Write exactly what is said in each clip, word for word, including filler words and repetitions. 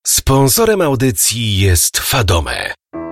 Sponsorem audycji jest Fadome.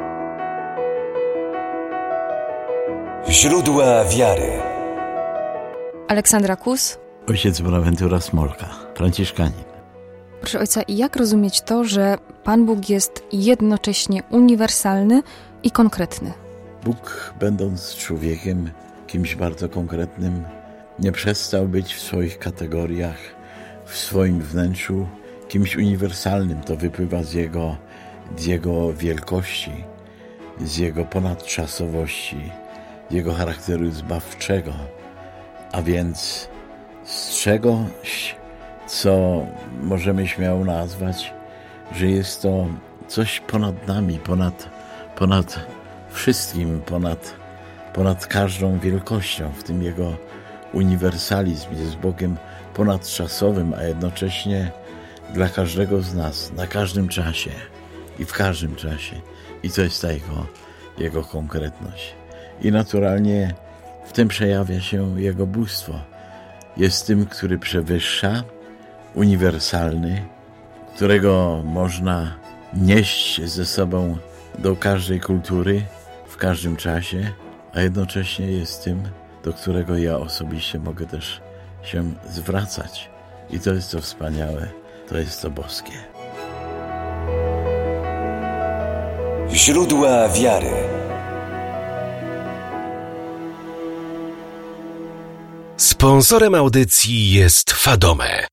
Źródła wiary. Aleksandra Kus. Ojciec Bonaventura Smolka, franciszkanin. Proszę ojca, jak rozumieć to, że Pan Bóg jest jednocześnie uniwersalny i konkretny? Bóg, będąc człowiekiem, kimś bardzo konkretnym, nie przestał być w swoich kategoriach, w swoim wnętrzu kimś uniwersalnym. To wypływa z Jego, z jego wielkości, z Jego ponadczasowości, z Jego charakteru zbawczego, a więc z czegoś, co możemy śmiało nazwać, że jest to coś ponad nami, ponad, ponad wszystkim, ponad, ponad każdą wielkością. W tym Jego uniwersalizm jest Bogiem ponadczasowym, a jednocześnie dla każdego z nas, na każdym czasie i w każdym czasie. I to jest ta Jego, Jego konkretność. I naturalnie w tym przejawia się Jego bóstwo. Jest tym, który przewyższa, uniwersalny, którego można nieść ze sobą do każdej kultury, w każdym czasie, a jednocześnie jest tym, do którego ja osobiście mogę też się zwracać. I to jest to wspaniałe, to jest to boskie. Źródła wiary. Sponsorem audycji jest Fadome.